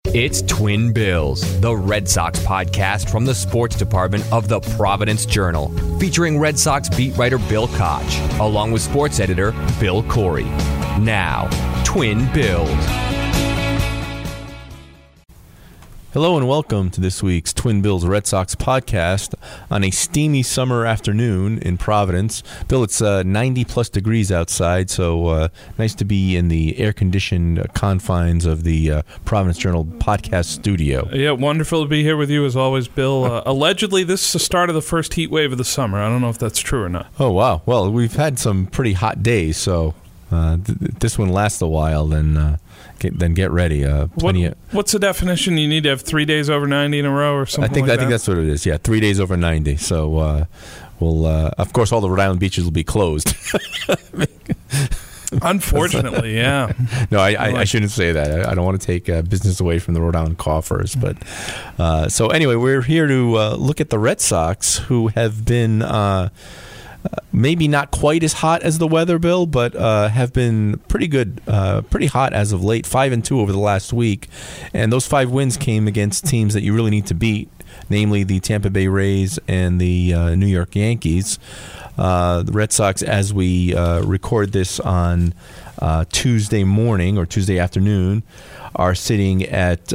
It's Twin Bills, the Red Sox podcast from the sports department of the Providence Journal, featuring Red Sox beat writer Bill Koch, along with sports editor Bill Corey. Now, Twin Bills. Hello and welcome to this week's Twin Bills Red Sox podcast on a steamy summer afternoon in Providence. Bill, it's 90-plus degrees outside, so nice to be in the air-conditioned confines of the Providence Journal podcast studio. Yeah, wonderful to be here with you as always, Bill. Allegedly, this is the start of the first heat wave of the summer. I don't know if that's true or not. Oh, wow. Well, we've had some pretty hot days, so this one lasts a while, then get ready. What's the definition? You need to have 3 days over 90 in a row or something I think that's what it is. Yeah, 3 days over 90. So we'll of course, all the Rhode Island beaches will be closed. Unfortunately, yeah. No, I shouldn't say that. I don't want to take business away from the Rhode Island coffers. But so anyway, we're here to look at the Red Sox, who have been maybe not quite as hot as the weather, Bill, but have been pretty good, pretty hot as of late. 5-2 over the last week, and those 5 wins came against teams that you really need to beat, namely the Tampa Bay Rays and the New York Yankees. The Red Sox, as we record this on Tuesday morning or Tuesday afternoon, are sitting at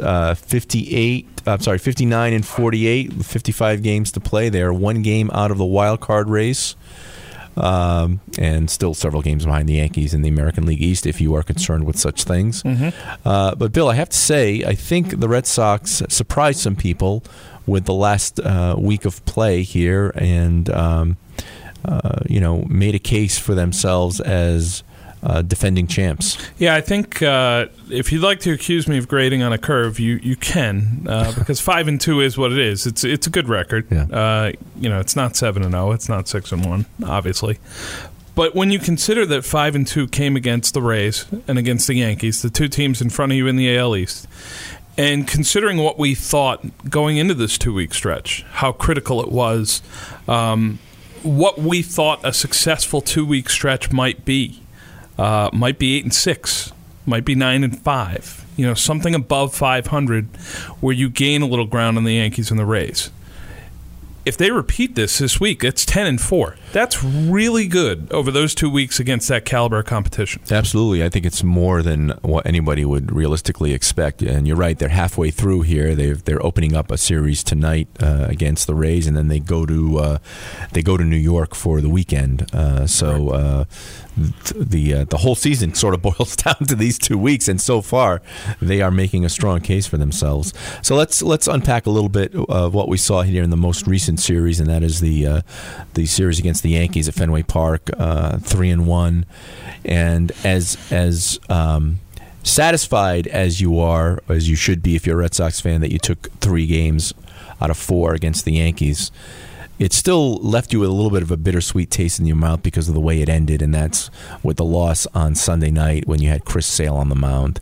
59 and 48, 55 games to play. They are 1 game out of the wild card race, and still several games behind the Yankees in the American League East, if you are concerned with such things. Mm-hmm. But, Bill, I have to say, I think the Red Sox surprised some people with the last week of play here and, made a case for themselves as defending champs. Yeah, I think if you'd like to accuse me of grading on a curve, you can, because 5-2 is what it is. It's a good record. Yeah. It's not 7-0. It's not 6-1, obviously. But when you consider that 5-2 came against the Rays and against the Yankees, the 2 teams in front of you in the AL East, and considering what we thought going into this 2-week stretch, how critical it was, what we thought a successful 2-week stretch might be. Might be 8-6, might be 9-5. Something above 500, where you gain a little ground on the Yankees and the Rays. If they repeat this week, it's 10-4. That's really good over those 2 weeks against that caliber of competition. Absolutely. I think it's more than what anybody would realistically expect. And you're right, they're halfway through here. They're opening up a series tonight against the Rays, and then they go to New York for the weekend. The whole season sort of boils down to these 2 weeks, and so far they are making a strong case for themselves. So let's unpack a little bit of what we saw here in the most recent series, and that is the series against the Yankees at Fenway Park, 3-1. And as satisfied as you are, as you should be if you're a Red Sox fan, that you took 3 games out of 4 against the Yankees, it still left you with a little bit of a bittersweet taste in your mouth because of the way it ended, and that's with the loss on Sunday night when you had Chris Sale on the mound.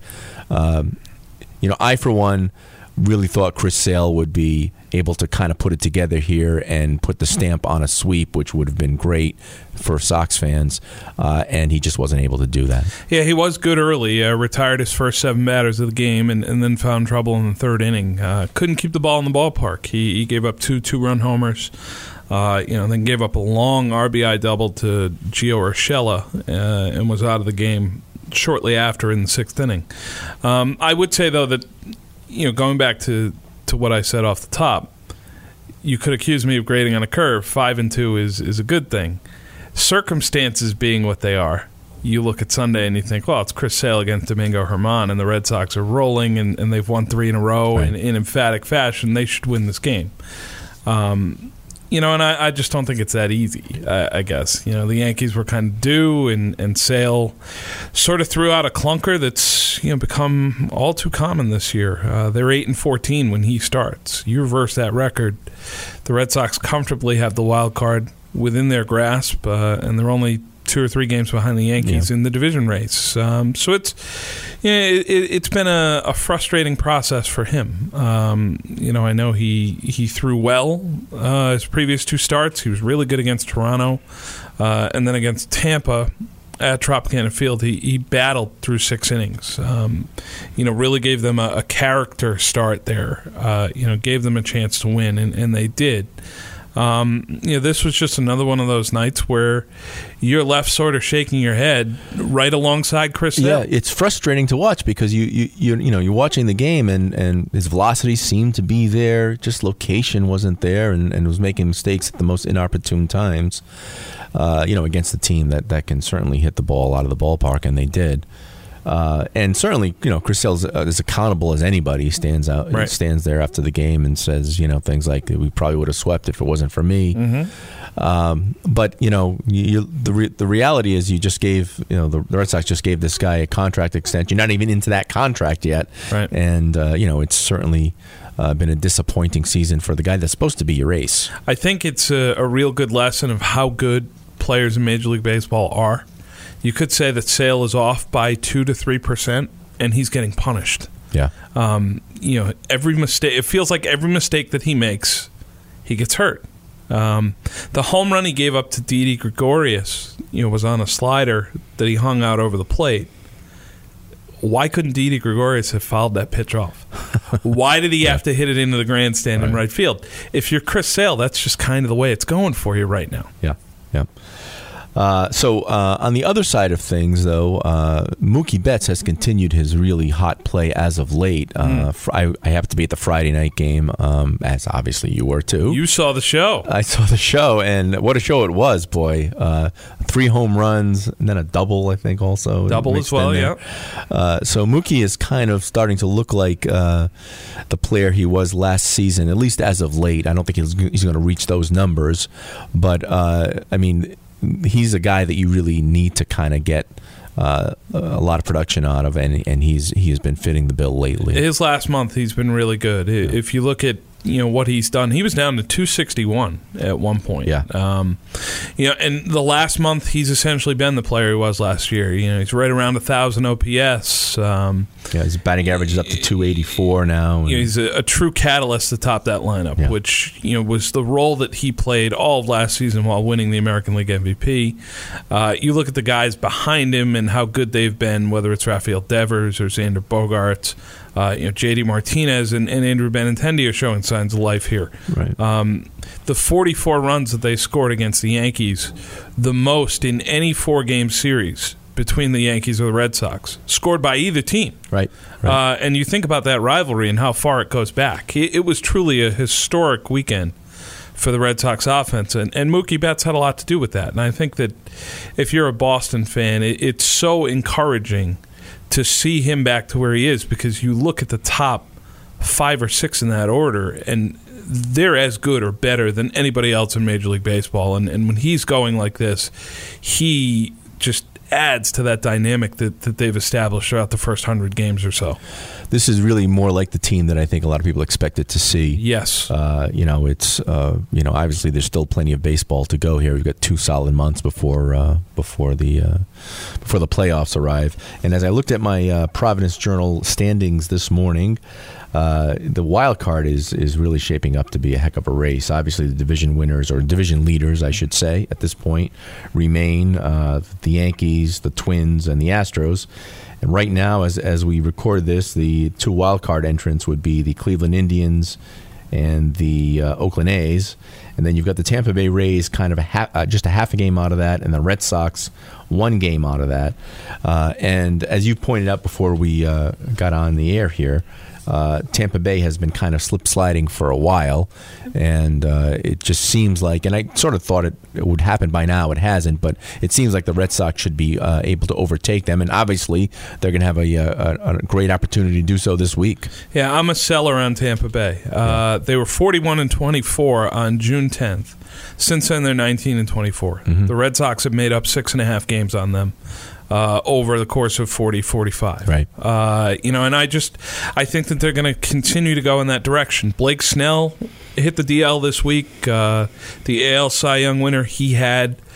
I, for one, really thought Chris Sale would be able to kind of put it together here and put the stamp on a sweep, which would have been great for Sox fans, and he just wasn't able to do that. Yeah, he was good early, retired his first 7 batters of the game, and then found trouble in the 3rd inning. Couldn't keep the ball in the ballpark. He gave up 2 two-run homers, then gave up a long RBI double to Gio Urshela, and was out of the game shortly after in the 6th inning. I would say, though, that going back to what I said off the top, you could accuse me of grading on a curve. 5-2 is a good thing. Circumstances being what they are, you look at Sunday and you think, well, it's Chris Sale against Domingo Germán, and the Red Sox are rolling, and they've won 3 in a row in emphatic fashion. They should win this game. And I just don't think it's that easy, I guess. The Yankees were kind of due, and Sale sort of threw out a clunker that's become all too common this year. They're 8-14 when he starts. You reverse that record, the Red Sox comfortably have the wild card within their grasp, and they're only 2 or 3 games behind the Yankees in the division race. So it's been a frustrating process for him. I know he threw well his previous 2 starts. He was really good against Toronto, and then against Tampa. at Tropicana Field, he battled through 6 innings. Really gave them a character start there. Gave them a chance to win, and they did. This was just another one of those nights where you're left sort of shaking your head right alongside Chris Sale. Yeah, it's frustrating to watch because you're watching the game and his velocity seemed to be there, just location wasn't there, and was making mistakes at the most inopportune times. Against a team that can certainly hit the ball out of the ballpark, and they did. And certainly, Chris Sale is as accountable as anybody. He stands out, right. Stands there after the game and says, things like, "We probably would have swept if it wasn't for me." Mm-hmm. But the reality is, you just gave the Red Sox just gave this guy a contract extension. You're not even into that contract yet, right? And it's certainly been a disappointing season for the guy that's supposed to be your ace. I think it's a real good lesson of how good players in Major League Baseball are. You could say that Sale is off by 2 to 3%, and he's getting punished. Yeah. Every mistake. It feels like every mistake that he makes, he gets hurt. The home run he gave up to Didi Gregorius, was on a slider that he hung out over the plate. Why couldn't Didi Gregorius have fouled that pitch off? Why did he have to hit it into the grandstand in right field? If you're Chris Sale, that's just kind of the way it's going for you right now. Yeah. So on the other side of things, though, Mookie Betts has continued his really hot play as of late. I happened to be at the Friday night game, as obviously you were too. You saw the show. I saw the show, and what a show it was, boy. 3 home runs, and then a double, I think, also. Double as well, yeah. So Mookie is kind of starting to look like the player he was last season, at least as of late. I don't think he's going to reach those numbers, but, he's a guy that you really need to kind of get a lot of production out of, and he has been fitting the bill lately. His last month, he's been really good. Yeah. If you look at what he's done, he was down to 261 at one point. Yeah. And the last month, he's essentially been the player he was last year. He's right around 1,000 OPS. His batting average is up to 284 now. He's a true catalyst to top that lineup, which was the role that he played all of last season while winning the American League MVP. You look at the guys behind him and how good they've been, whether it's Rafael Devers or Xander Bogaerts. J.D. Martinez and Andrew Benintendi are showing signs of life here. Right. The 44 runs that they scored against the Yankees, the most in any 4-game series between the Yankees or the Red Sox, scored by either team. Right. And you think about that rivalry and how far it goes back. It was truly a historic weekend for the Red Sox offense, and Mookie Betts had a lot to do with that. And I think that if you're a Boston fan, it's so encouraging to see him back to where he is, because you look at the top 5 or 6 in that order, and they're as good or better than anybody else in Major League Baseball. And when he's going like this, he just adds to that dynamic that they've established throughout the first 100 games or so. This is really more like the team that I think a lot of people expected to see. Yes. It's obviously there's still plenty of baseball to go here. We've got 2 solid months before the playoffs arrive. And as I looked at my Providence Journal standings this morning, the wild card is really shaping up to be a heck of a race. Obviously, the division winners, or division leaders, I should say, at this point, remain the Yankees, the Twins, and the Astros. And right now, as we record this, the 2 wild card entrants would be the Cleveland Indians and the Oakland A's. And then you've got the Tampa Bay Rays, kind of just a half a game out of that, and the Red Sox 1 game out of that. And as you pointed out before we got on the air here, Tampa Bay has been kind of slip-sliding for a while, and it just seems like, and I sort of thought it would happen by now, it hasn't, but it seems like the Red Sox should be able to overtake them, and obviously they're going to have a great opportunity to do so this week. Yeah, I'm a seller on Tampa Bay. They were 41-24 on June 10th. Since then, they're 19-24. Mm-hmm. The Red Sox have made up 6.5 games on them over the course of 40-45. Right. And I think that they're going to continue to go in that direction. Blake Snell hit the DL this week. The AL Cy Young winner, he had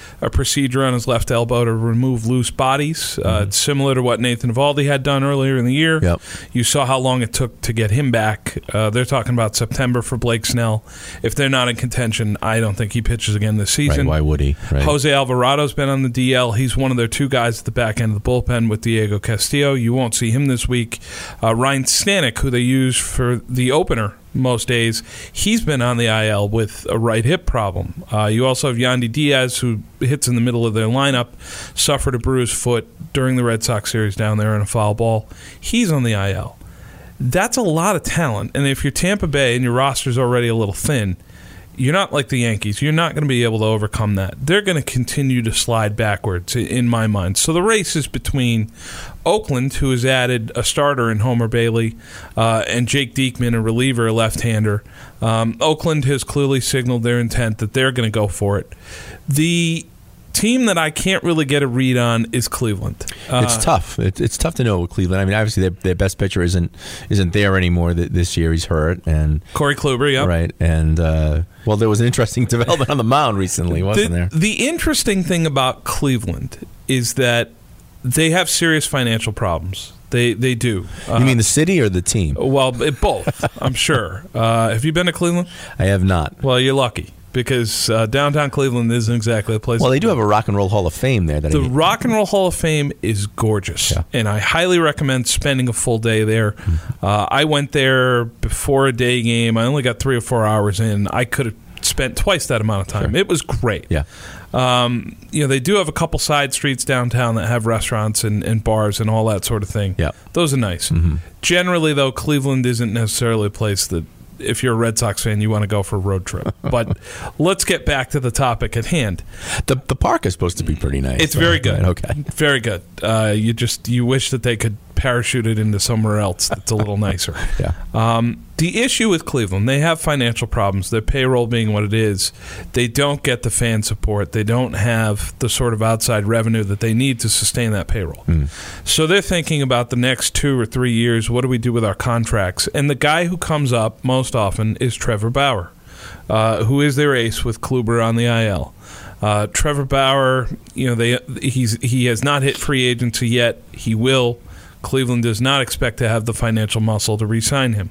a procedure on his left elbow to remove loose bodies. It's similar to what Nathan Eovaldi had done earlier in the year. Yep. You saw how long it took to get him back. They're talking about September for Blake Snell. If they're not in contention, I don't think he pitches again this season. Right, why would he? Right. Jose Alvarado's been on the DL. He's one of their two guys at the back end of the bullpen with Diego Castillo. You won't see him this week. Ryan Stanek, who they use for the opener most days, he's been on the IL with a right hip problem. You also have Yandy Diaz, who hits in the middle of their lineup, suffered a bruised foot during the Red Sox series down there in a foul ball. He's on the IL. That's a lot of talent, and if you're Tampa Bay and your roster's already a little thin, you're not like the Yankees. You're not going to be able to overcome that. They're going to continue to slide backwards, in my mind. So the race is between Oakland, who has added a starter in Homer Bailey, and Jake Diekman, a reliever, a left-hander. Oakland has clearly signaled their intent that they're going to go for it. The team that I can't really get a read on is Cleveland. It's tough. It's tough to know with Cleveland. I mean, obviously their best pitcher isn't there anymore this year. He's hurt, and Corey Kluber, yeah, right. And well, there was an interesting development on the mound recently, wasn't there? The interesting thing about Cleveland is that they have serious financial problems. They do. You mean the city or the team? Well, both. I'm sure. Have you been to Cleveland? I have not. Well, you're lucky, because downtown Cleveland isn't exactly a place. Well, they do have a Rock and Roll Hall of Fame there. The Rock and Roll Hall of Fame is gorgeous, and I highly recommend spending a full day there. I went there before a day game. I only got 3 or 4 hours in. I could have spent twice that amount of time. Sure. It was great. Yeah. They do have a couple side streets downtown that have restaurants and bars and all that sort of thing. Yeah. Those are nice. Mm-hmm. Generally, though, Cleveland isn't necessarily a place that, if you're a Red Sox fan, you want to go for a road trip. But let's get back to the topic at hand. The park is supposed to be pretty nice. It's very good. Right, okay. Very good. You wish that they could parachute it into somewhere else that's a little nicer. Yeah. The issue with Cleveland, they have financial problems. Their payroll being what it is, they don't get the fan support. They don't have the sort of outside revenue that they need to sustain that payroll. So they're thinking about the next 2 or 3 years, what do we do with our contracts? And the guy who comes up most often is Trevor Bauer, who is their ace with Kluber on the IL. Trevor Bauer, he has not hit free agency yet. He will. Cleveland does not expect to have the financial muscle to re-sign him.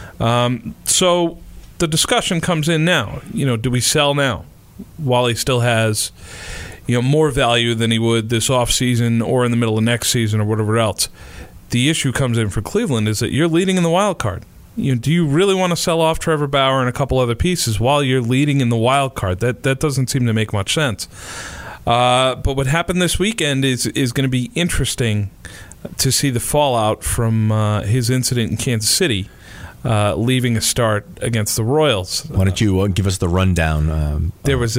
So the discussion comes in now. Do we sell now while he still has more value than he would this offseason or in the middle of next season or whatever else? The issue comes in for Cleveland is that you're leading in the wild card. Do you really want to sell off Trevor Bauer and a couple other pieces while you're leading in the wild card? That doesn't seem to make much sense. But what happened this weekend is going to be interesting to see the fallout from his incident in Kansas City, leaving a start against the Royals. Why don't you give us the rundown? There was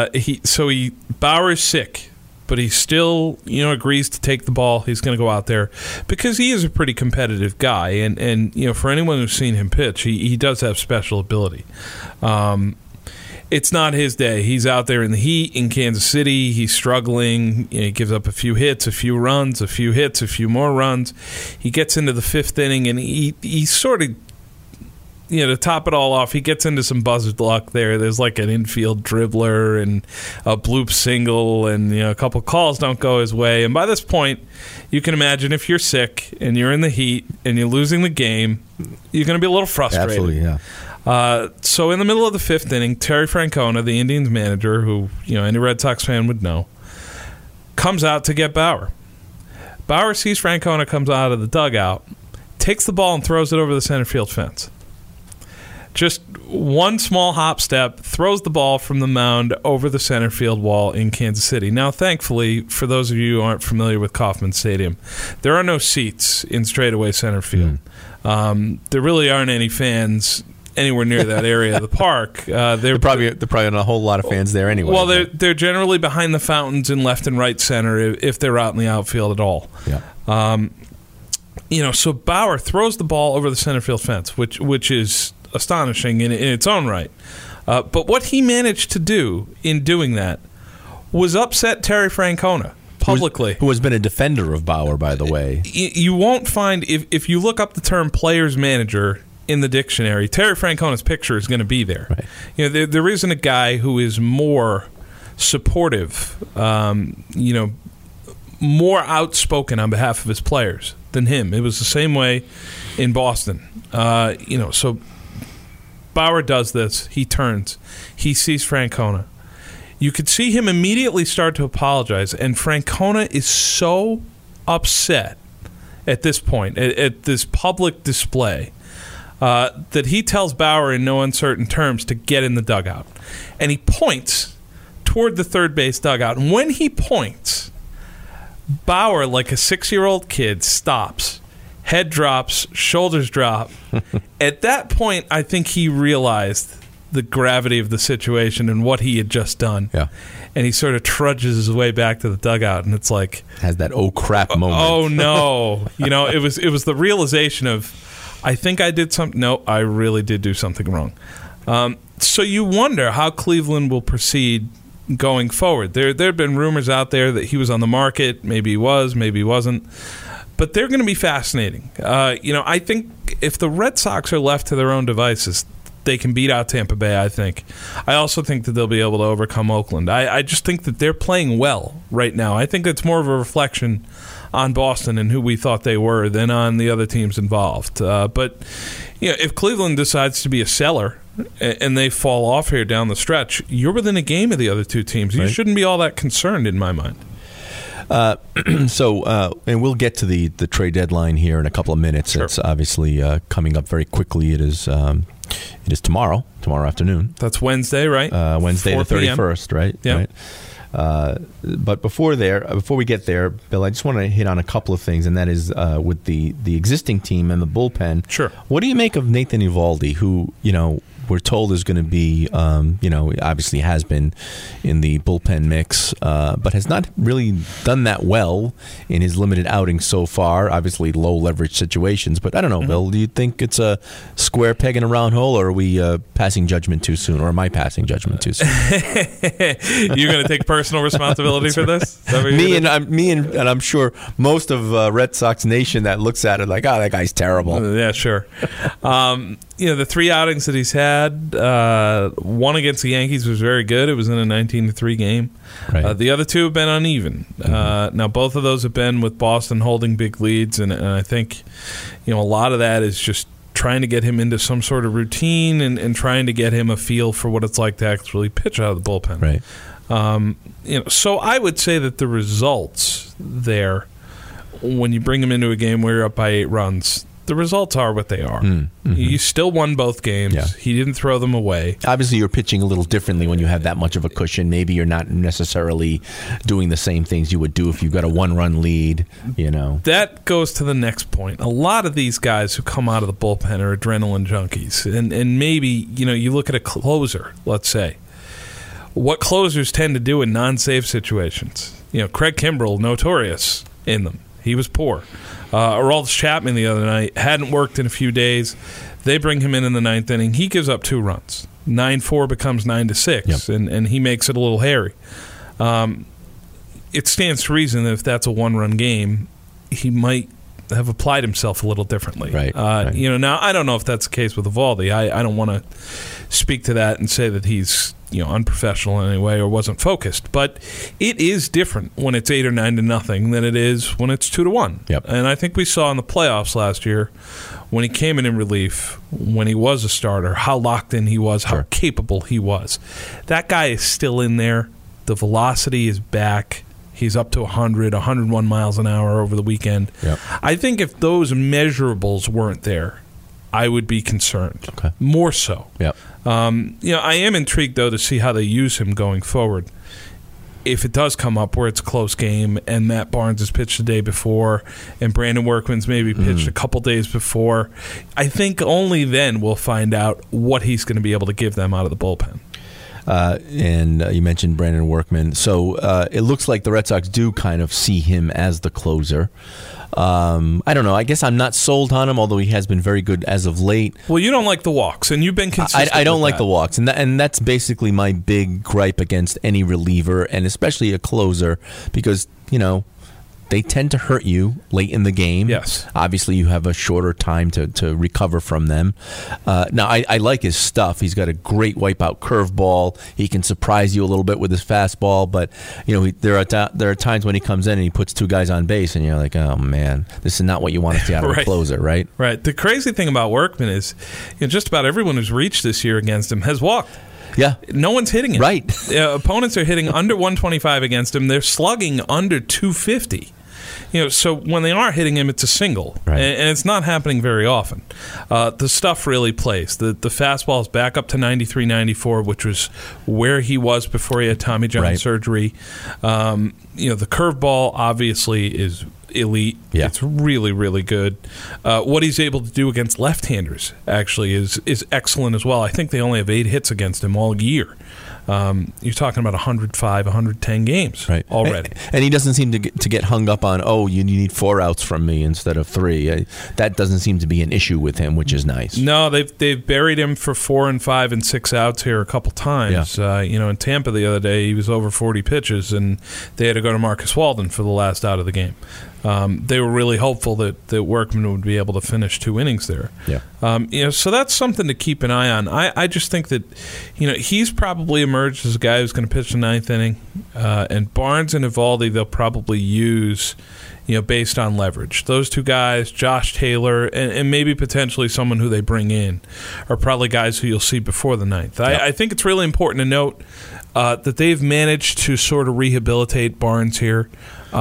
Bauer is sick, but he still agrees to take the ball. He's going to go out there because he is a pretty competitive guy, and for anyone who's seen him pitch, he does have special ability. It's not his day. He's out there in the heat in Kansas City. He's struggling. He gives up a few hits, a few runs, a few hits, a few more runs. He gets into the 5th inning, and he sort of, to top it all off, he gets into some buzzard luck there. There's like an infield dribbler and a bloop single, and a couple calls don't go his way. And by this point, you can imagine if you're sick and you're in the heat and you're losing the game, you're going to be a little frustrated. Absolutely, yeah. So in the middle of the 5th inning, Terry Francona, the Indians manager, who any Red Sox fan would know, comes out to get Bauer. Bauer sees Francona comes out of the dugout, takes the ball and throws it over the center field fence. Just one small hop step, throws the ball from the mound over the center field wall in Kansas City. Now, thankfully, for those of you who aren't familiar with Kauffman Stadium, there are no seats in straightaway center field. There really aren't any fans anywhere near that area of the park. They're probably not a whole lot of fans there anyway. Well, they're generally behind the fountains in left and right center if they're out in the outfield at all. Yeah. So Bauer throws the ball over the center field fence, which is astonishing in its own right. But what he managed to do in doing that was upset Terry Francona publicly. Who has been a defender of Bauer, by the way. You won't find, if you look up the term player's manager in the dictionary, Terry Francona's picture is going to be there. Right. There isn't a guy who is more supportive, more outspoken on behalf of his players than him. It was the same way in Boston. So Bauer does this. He turns. He sees Francona. You could see him immediately start to apologize, and Francona is so upset at this point, at this public display, that he tells Bauer in no uncertain terms to get in the dugout. And he points toward the third base dugout. And when he points, Bauer, like a 6-year-old kid, stops. Head drops, shoulders drop. At that point, I think he realized the gravity of the situation and what he had just done. Yeah. And he sort of trudges his way back to the dugout, and it's like, has that oh crap moment. Oh no. It was the realization of, I think I did something. No, I really did do something wrong. So you wonder how Cleveland will proceed going forward. There have been rumors out there that he was on the market. Maybe he was, maybe he wasn't. But they're going to be fascinating. I think if the Red Sox are left to their own devices, they can beat out Tampa Bay, I think. I also think that they'll be able to overcome Oakland. I just think that they're playing well right now. I think it's more of a reflection on Boston and who we thought they were than on the other teams involved. But if Cleveland decides to be a seller and they fall off here down the stretch, you're within a game of the other two teams. You shouldn't be all that concerned in my mind. And we'll get to the trade deadline here in a couple of minutes. Sure. It's obviously coming up very quickly. It is tomorrow afternoon. That's Wednesday, right? Wednesday the 31st, right? Yeah. Right. But before we get there, Bill, I just want to hit on a couple of things, and that is with the existing team and the bullpen. Sure. What do you make of Nathan Eovaldi, who we're told is going to be, obviously has been in the bullpen mix, but has not really done that well in his limited outings so far. Obviously, low leverage situations, but I don't know, Bill. Do you think it's a square peg in a round hole, or are we passing judgment too soon, or am I passing judgment too soon? You're going to take personal responsibility for this? Me and I'm sure most of Red Sox Nation that looks at it like, oh, that guy's terrible. Yeah, sure. The 3 outings that he's had, one against the Yankees was very good. It was in a 19-3 game. Right. The other 2 have been uneven. Now, both of those have been with Boston holding big leads, and I think a lot of that is just trying to get him into some sort of routine and trying to get him a feel for what it's like to actually pitch out of the bullpen. Right. So I would say that the results there, when you bring him into a game where you're up by 8 runs, the results are what they are. Mm-hmm. You still won both games. Yeah. He didn't throw them away. Obviously, you're pitching a little differently when you have that much of a cushion. Maybe you're not necessarily doing the same things you would do if you've got a 1-run lead. That goes to the next point. A lot of these guys who come out of the bullpen are adrenaline junkies. And maybe, you look at a closer, let's say. What closers tend to do in non-save situations. Craig Kimbrell, notorious in them. He was poor. Aroldis Chapman the other night hadn't worked in a few days. They bring him in the 9th inning. He gives up 2 runs. 9-4 becomes 9-6, yep. and he makes it a little hairy. It stands to reason that if that's a 1-run game, he might have applied himself a little differently. Right. Now I don't know if that's the case with Eovaldi. I don't want to speak to that and say that he's unprofessional in any way or wasn't focused, but it is different when it's 8 or 9-0 than it is when it's 2-1. Yep. And I think we saw in the playoffs last year when he came in relief, when he was a starter, how locked in he was, how capable he was. That guy is still in there. The velocity is back. He's up to 101 miles an hour over the weekend. Yep. I think if those measurables weren't there, I would be concerned. Okay. More so. Yep. I am intrigued, though, to see how they use him going forward. If it does come up where it's a close game and Matt Barnes has pitched the day before and Brandon Workman's maybe pitched a couple days before, I think only then we'll find out what he's going to be able to give them out of the bullpen. And you mentioned Brandon Workman. So it looks like the Red Sox do kind of see him as the closer. I don't know. I guess I'm not sold on him, although he has been very good as of late. Well, you don't like the walks, and you've been consistent. I don't like the walks, and that's basically my big gripe against any reliever, and especially a closer, because they tend to hurt you late in the game. Yes. Obviously, you have a shorter time to recover from them. Now, I like his stuff. He's got a great wipeout curveball. He can surprise you a little bit with his fastball, but there are times when he comes in and he puts two guys on base, and you're like, oh man, this is not what you want to see out of a closer, right? Right. The crazy thing about Workman is, just about everyone who's reached this year against him has walked. Yeah. No one's hitting him. Right. Opponents are hitting under 125 against him. They're slugging under 250. So when they are hitting him, it's a single, right. and it's not happening very often. The stuff really plays. The fastball is back up to 93, 94, which was where he was before he had Tommy John surgery. The curveball obviously is elite. Yeah. It's really, really good. What he's able to do against left-handers actually is excellent as well. I think they only have 8 hits against him all year. You're talking about 105, 110 games already. And he doesn't seem to get hung up on, you need 4 outs from me instead of 3. That doesn't seem to be an issue with him, which is nice. No, they've buried him for 4 and 5 and 6 outs here a couple times. Yeah. In Tampa the other day, he was over 40 pitches, and they had to go to Marcus Walden for the last out of the game. They were really hopeful that Workman would be able to finish 2 innings there. Yeah. So that's something to keep an eye on. I just think that, he's probably emerged as a guy who's going to pitch the 9th inning. And Barnes and Eovaldi, they'll probably use, based on leverage. Those 2 guys, Josh Taylor, and maybe potentially someone who they bring in, are probably guys who you'll see before the 9th. Yeah. I think it's really important to note that they've managed to sort of rehabilitate Barnes here.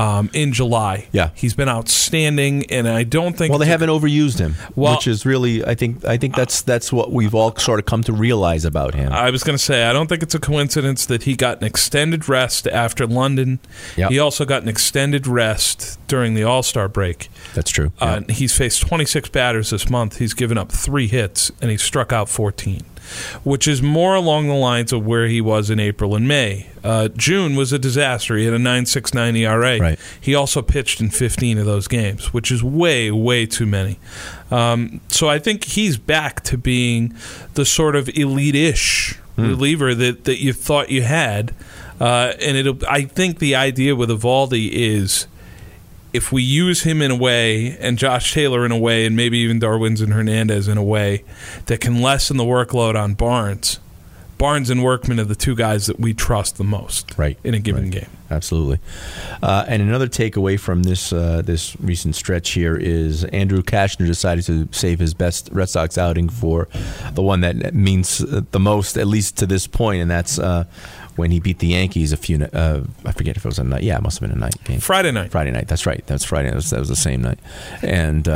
In July. Yeah. He's been outstanding, and I don't think... Well, they haven't overused him, which is really, I think that's what we've all sort of come to realize about him. I was going to say, I don't think it's a coincidence that he got an extended rest after London. Yep. He also got an extended rest during the All-Star break. That's true. Yep. He's faced 26 batters this month. He's given up 3 hits, and he struck out 14. Which is more along the lines of where he was in April and May. June was a disaster. He had a 9.69 ERA. Right. He also pitched in 15 of those games, which is way, way too many. So I think he's back to being the sort of elite-ish reliever that you thought you had. I think the idea with Eovaldi is, if we use him in a way, and Josh Taylor in a way, and maybe even Darwinzon Hernandez in a way that can lessen the workload on Barnes and Workman are the 2 guys that we trust the most in a given game. Absolutely. And another takeaway from this recent stretch here is Andrew Kashner decided to save his best Red Sox outing for the one that means the most, at least to this point, and that's when he beat the Yankees I forget if it was a night. Yeah, it must have been a night game. Friday night. That's right. That's Friday. That was the same night. And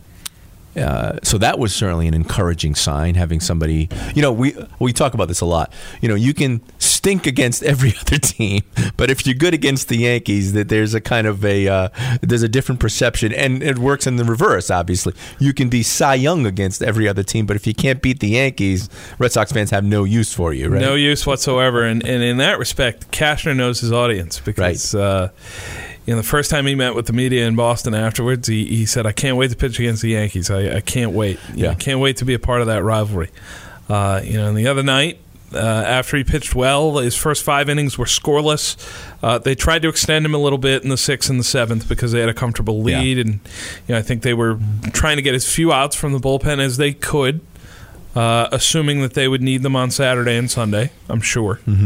so that was certainly an encouraging sign, having somebody, we talk about this a lot. You can stink against every other team, but if you're good against the Yankees, that there's a kind of there's a different perception, and it works in the reverse, obviously. You can be Cy Young against every other team, but if you can't beat the Yankees, Red Sox fans have no use for you, right? No use whatsoever, and in that respect, Kashner knows his audience, because the first time he met with the media in Boston afterwards, he said, I can't wait to pitch against the Yankees. I can't wait. I can't wait to be a part of that rivalry. And the other night, after he pitched well, his first 5 innings were scoreless. They tried to extend him a little bit in the 6th and the 7th because they had a comfortable lead. And I think they were trying to get as few outs from the bullpen as they could, assuming that they would need them on Saturday and Sunday, I'm sure. Mm-hmm.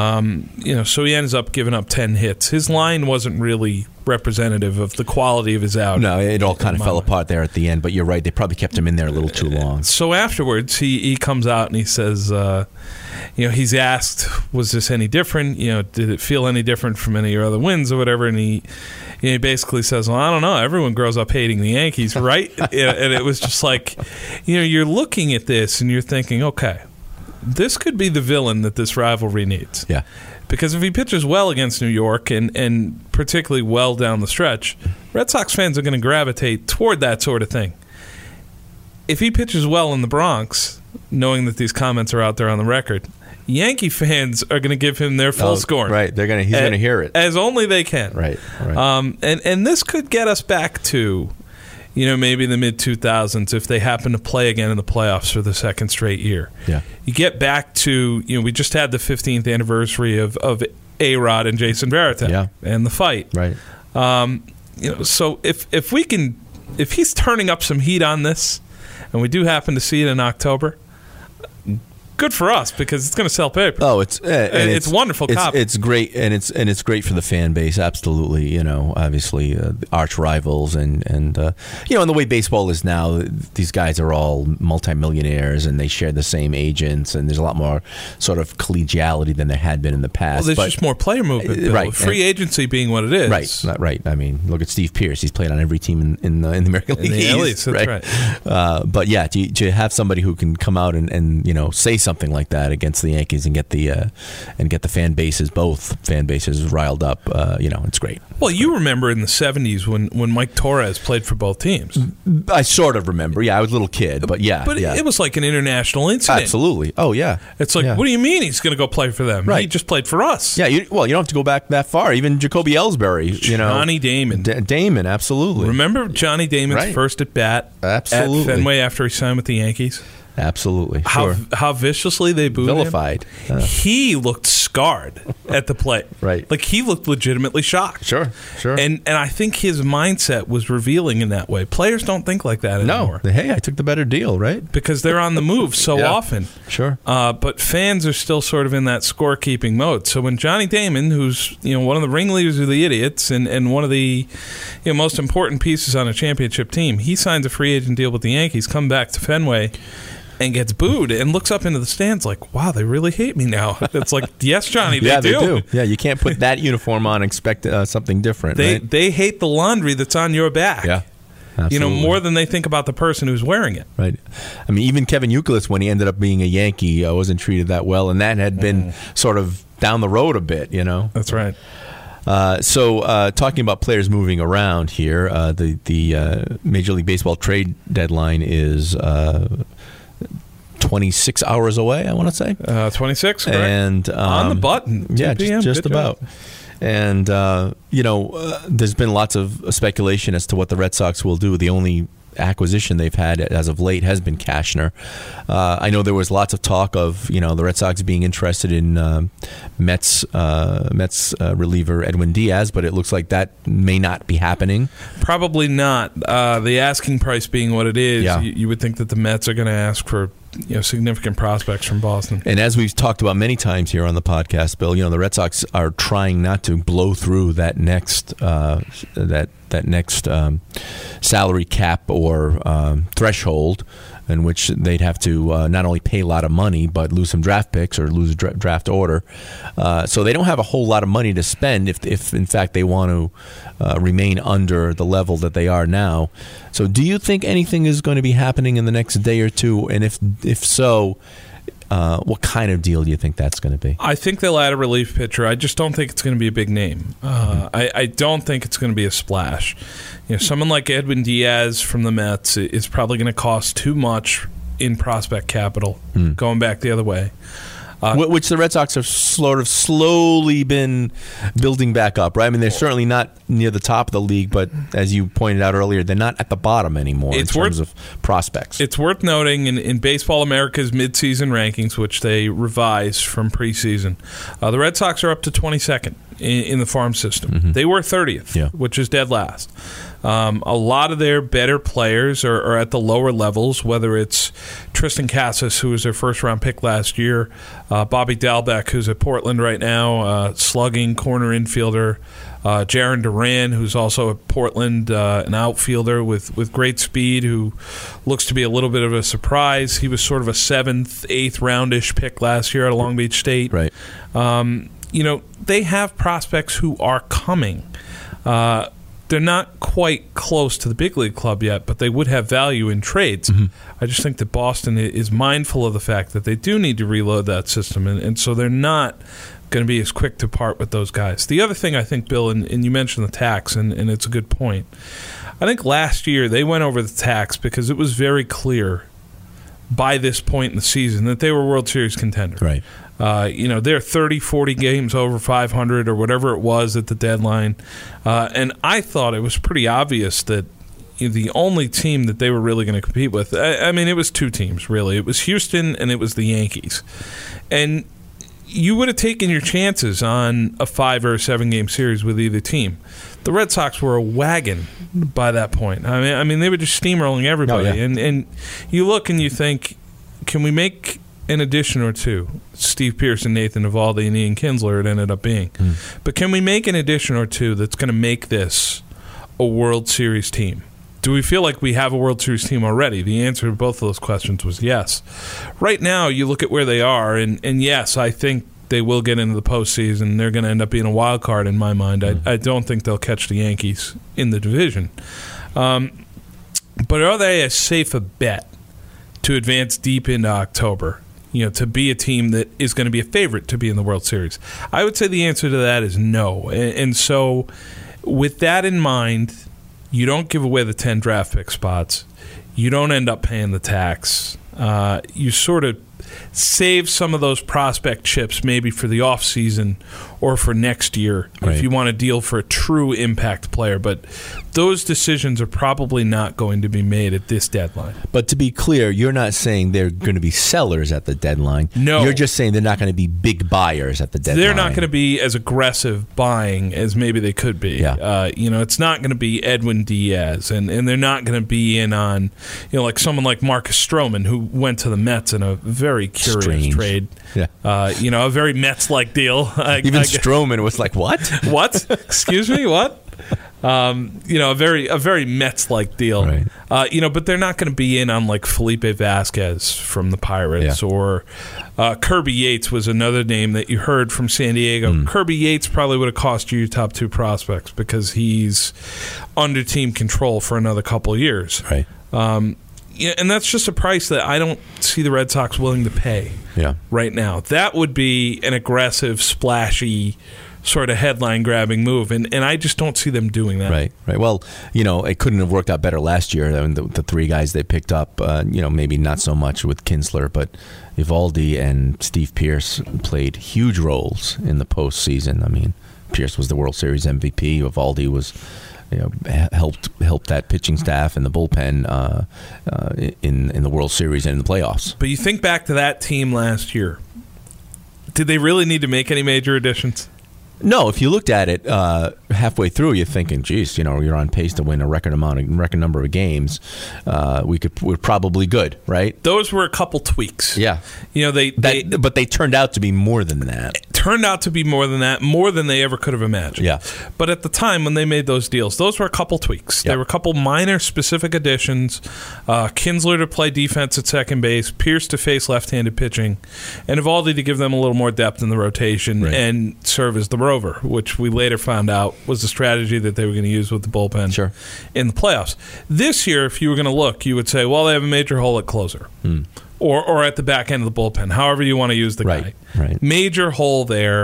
So he ends up giving up 10 hits. His line wasn't really representative of the quality of his outing. No, it all kind of fell apart there at the end, but you're right. They probably kept him in there a little too long. So afterwards, he comes out and he says, he's asked, was this any different? Did it feel any different from any of your other wins or whatever? And he basically says, well, I don't know. Everyone grows up hating the Yankees, right? And it was just like, you're looking at this and you're thinking, okay, this could be the villain that this rivalry needs. Yeah. Because if he pitches well against New York and particularly well down the stretch, Red Sox fans are going to gravitate toward that sort of thing. If he pitches well in the Bronx, knowing that these comments are out there on the record, Yankee fans are going to give him their full scorn. Right. He's going to hear it. As only they can. Right. And this could get us back to, maybe the mid-2000s if they happen to play again in the playoffs for the second straight year. Yeah. You get back to, we just had the 15th anniversary of A-Rod and Jason Varitek and the fight. Right. So if he's turning up some heat on this, and we do happen to see it in October, good for us because it's going to sell paper. Oh, it's wonderful copy. It's great, and it's great for the fan base. Absolutely, obviously arch rivals, and and the way baseball is now, these guys are all multimillionaires, and they share the same agents, and there's a lot more sort of collegiality than there had been in the past. Well, there's just more player movement, Bill. Right? Free agency being what it is, right. I mean, look at Steve Pearce; he's played on every team in the American League East, that's right. But yeah, to have somebody who can come out and say something like that against the Yankees and get the both fan bases riled up, it's great. Well, you remember in the 70s when Mike Torres played for both teams. I sort of remember. Yeah, I was a little kid, but yeah. But yeah. It was like an international incident. Absolutely. Oh, yeah. It's like, what do you mean he's going to go play for them? Right. He just played for us. Yeah, you don't have to go back that far. Even Jacoby Ellsbury, Johnny Damon. Damon, absolutely. Remember Johnny Damon's first at bat absolutely. at Fenway after he signed with the Yankees? Absolutely. Sure. How viciously they booed vilified. him. He looked scarred at the plate. Right. Like he looked legitimately shocked. Sure. And I think his mindset was revealing in that way. Players don't think like that anymore. No. Hey, I took the better deal, right? Because they're on the move so often. Sure. But fans are still sort of in that scorekeeping mode. So when Johnny Damon, who's one of the ringleaders of the idiots and one of the most important pieces on a championship team, he signs a free agent deal with the Yankees, come back to Fenway and gets booed and looks up into the stands like, wow, they really hate me now. It's like, yes, Johnny, they do. Yeah, you can't put that uniform on and expect something different. They hate the laundry that's on your back. Yeah. Absolutely. More than they think about the person who's wearing it. Right. I mean, even Kevin Youkilis, when he ended up being a Yankee, wasn't treated that well, and that had been sort of down the road a bit, That's right. So talking about players moving around here, the Major League Baseball trade deadline is 26 hours away, I want to say. 26, correct. And on the button. Yeah, just about. And, there's been lots of speculation as to what the Red Sox will do. The only acquisition they've had as of late has been Cashner. I know there was lots of talk of the Red Sox being interested in Mets reliever Edwin Diaz, but it looks like that may not be happening. Probably not. The asking price being what it is, you would think that the Mets are going to ask for significant prospects from Boston. And as we've talked about many times here on the podcast, Bill, the Red Sox are trying not to blow through that next salary cap or threshold, in which they'd have to not only pay a lot of money but lose some draft picks or lose a draft order. So they don't have a whole lot of money to spend if in fact they want to remain under the level that they are now. So do you think anything is going to be happening in the next day or two? And if so, what kind of deal do you think that's going to be? I think they'll add a relief pitcher. I just don't think it's going to be a big name. I don't think it's going to be a splash. Someone like Edwin Diaz from the Mets is probably going to cost too much in prospect capital, going back the other way. Which the Red Sox have sort of slowly been building back up, right? I mean, they're certainly not near the top of the league, but as you pointed out earlier, they're not at the bottom anymore in terms of prospects. It's worth noting in Baseball America's midseason rankings, which they revise from preseason, the Red Sox are up to 22nd in the farm system. Mm-hmm. They were 30th, which is dead last. A lot of their better players are at the lower levels, whether it's Tristan Casas, who was their first-round pick last year, Bobby Dalbec, who's at Portland right now, slugging corner infielder, Jarren Duran, who's also at Portland, an outfielder with great speed, who looks to be a little bit of a surprise. He was sort of a 7th, 8th roundish pick last year at Long Beach State. Right. They have prospects who are coming. They're not quite close to the big league club yet, but they would have value in trades. Mm-hmm. I just think that Boston is mindful of the fact that they do need to reload that system, and so they're not going to be as quick to part with those guys. The other thing I think, Bill, and you mentioned the tax, and it's a good point. I think last year they went over the tax because it was very clear by this point in the season that they were World Series contenders. Right. They're 30, 40 games over 500 or whatever it was at the deadline. And I thought it was pretty obvious that the only team that they were really going to compete with, it was two teams, really. It was Houston and it was the Yankees. And, you would have taken your chances on a 5 or a 7 game series with either team. The Red Sox were a wagon by that point. I mean, they were just steamrolling everybody. Oh, yeah. And you look and you think, can we make an addition or two? Steve Pearce and Nathan Eovaldi and Ian Kinsler it ended up being. But can we make an addition or two that's going to make this a World Series team? Do we feel like we have a World Series team already? The answer to both of those questions was yes. Right now, you look at where they are, and yes, I think they will get into the postseason. They're going to end up being a wild card in my mind. I don't think they'll catch the Yankees in the division. But are they as safe a bet to advance deep into October, to be a team that is going to be a favorite to be in the World Series? I would say the answer to that is no. And so with that in mind, you don't give away the 10 draft pick spots. You don't end up paying the tax. You sort of save some of those prospect chips maybe for the offseason or for next year if you want to deal for a true impact player. But those decisions are probably not going to be made at this deadline. But to be clear, you're not saying they're going to be sellers at the deadline. No. You're just saying they're not going to be big buyers at the deadline. They're not going to be as aggressive buying as maybe they could be. Yeah. It's not going to be Edwin Diaz, and they're not going to be in on, like someone like Marcus Stroman, who went to the Mets in a very curious trade. Yeah. A very Mets-like deal. Even Stroman was like, what? What? Excuse me, what? A very Mets-like deal. Right. But they're not going to be in on like Felipe Vasquez from the Pirates, or Kirby Yates was another name that you heard from San Diego. Kirby Yates probably would have cost you your top 2 prospects because he's under team control for another couple of years. Right. And that's just a price that I don't see the Red Sox willing to pay right now. That would be an aggressive, splashy, sort of headline-grabbing move, and I just don't see them doing that. Right. Well, it couldn't have worked out better last year. I mean, the 3 guys they picked up, maybe not so much with Kinsler, but Eovaldi and Steve Pearce played huge roles in the postseason. I mean, Pearce was the World Series MVP. Eovaldi was helped that pitching staff and the bullpen in the World Series and in the playoffs. But you think back to that team last year. Did they really need to make any major additions? No, if you looked at it halfway through, you're thinking, geez, you're on pace to win a record number of games. We're probably good, right? Those were a couple tweaks. Yeah. But they turned out to be more than that. Turned out to be more than that, more than they ever could have imagined. Yeah. But at the time when they made those deals, those were a couple tweaks. Yeah. There were a couple minor specific additions. Kinsler to play defense at second base, Pearce to face left-handed pitching, and Eovaldi to give them a little more depth in the rotation and serve as the rover, which we later found out was the strategy that they were going to use with the bullpen in the playoffs. This year, if you were going to look, you would say, well, they have a major hole at closer. Or at the back end of the bullpen, however you want to use the guy. Right. Major hole there.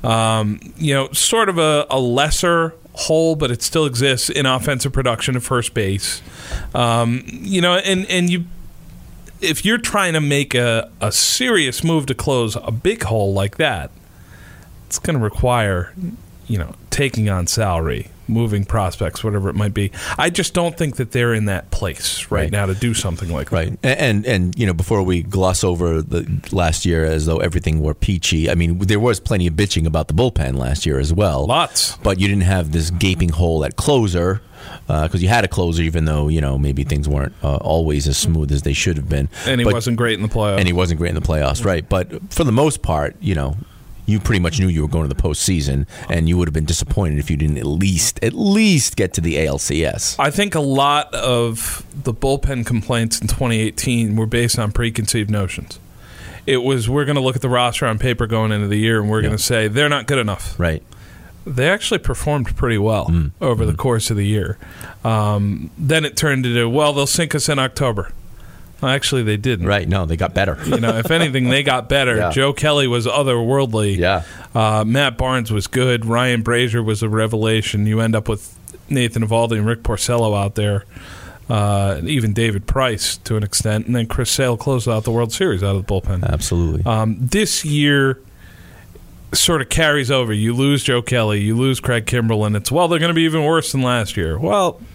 Sort of a lesser hole, but it still exists in offensive production at first base. And you, if you're trying to make a serious move to close a big hole like that, it's going to require, taking on salary, moving prospects, whatever it might be. I just don't think that they're in that place right now to do something like that. Right. And before we gloss over the last year as though everything were peachy, I mean, there was plenty of bitching about the bullpen last year as well. Lots. But you didn't have this gaping hole at closer because you had a closer, even though, maybe things weren't always as smooth as they should have been. And he wasn't great in the playoffs. Right. But for the most part, you pretty much knew you were going to the postseason, and you would have been disappointed if you didn't at least get to the ALCS. I think a lot of the bullpen complaints in 2018 were based on preconceived notions. It was, we're going to look at the roster on paper going into the year, and we're going to say they're not good enough. Right. They actually performed pretty well over the course of the year. Then it turned into, they'll sink us in October. Well, actually, they didn't. Right. No, they got better. If anything, they got better. Yeah. Joe Kelly was otherworldly. Yeah. Matt Barnes was good. Ryan Brazier was a revelation. You end up with Nathan Eovaldi and Rick Porcello out there. Even David Price to an extent. And then Chris Sale closed out the World Series out of the bullpen. Absolutely. This year sort of carries over. You lose Joe Kelly. You lose Craig Kimbrell. And it's, they're going to be even worse than last year. Well,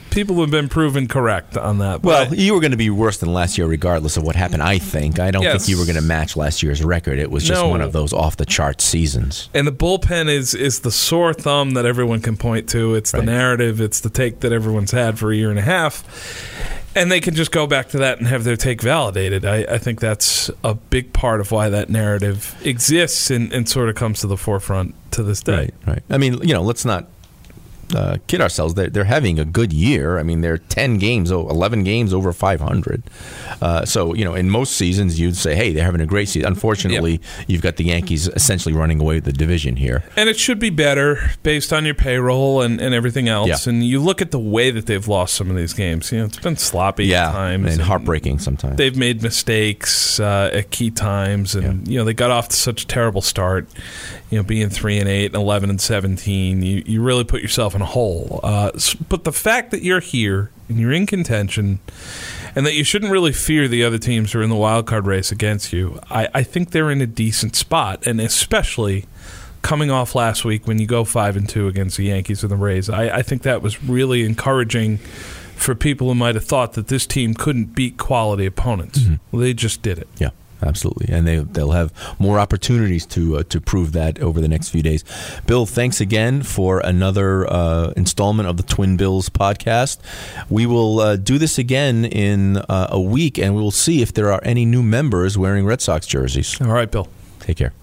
people have been proven correct on that. Well, you were going to be worse than last year regardless of what happened, I think. I don't think you were going to match last year's record. It was just one of those off-the-chart seasons. And the bullpen is the sore thumb that everyone can point to. It's the narrative. It's the take that everyone's had for a year and a half. And they can just go back to that and have their take validated. I think that's a big part of why that narrative exists and sort of comes to the forefront to this day. Right. I mean, let's not kid ourselves. They're having a good year. I mean, they're 11 games over 500. So, in most seasons, you'd say, hey, they're having a great season. Unfortunately, you've got the Yankees essentially running away with the division here. And it should be better based on your payroll and everything else. Yeah. And you look at the way that they've lost some of these games. It's been sloppy at times. And heartbreaking sometimes. They've made mistakes at key times. And, they got off to such a terrible start. Being 3-8 and 11-17, you really put yourself in a hole. But the fact that you're here and you're in contention, and that you shouldn't really fear the other teams who are in the wild card race against you, I think they're in a decent spot, and especially coming off last week when you go 5-2 against the Yankees and the Rays. I think that was really encouraging for people who might have thought that this team couldn't beat quality opponents. Mm-hmm. Well, they just did it. Yeah. Absolutely, and they'll have more opportunities to prove that over the next few days. Bill, thanks again for another installment of the Twin Bills podcast. We will do this again in a week, and we will see if there are any new members wearing Red Sox jerseys. All right, Bill. Take care.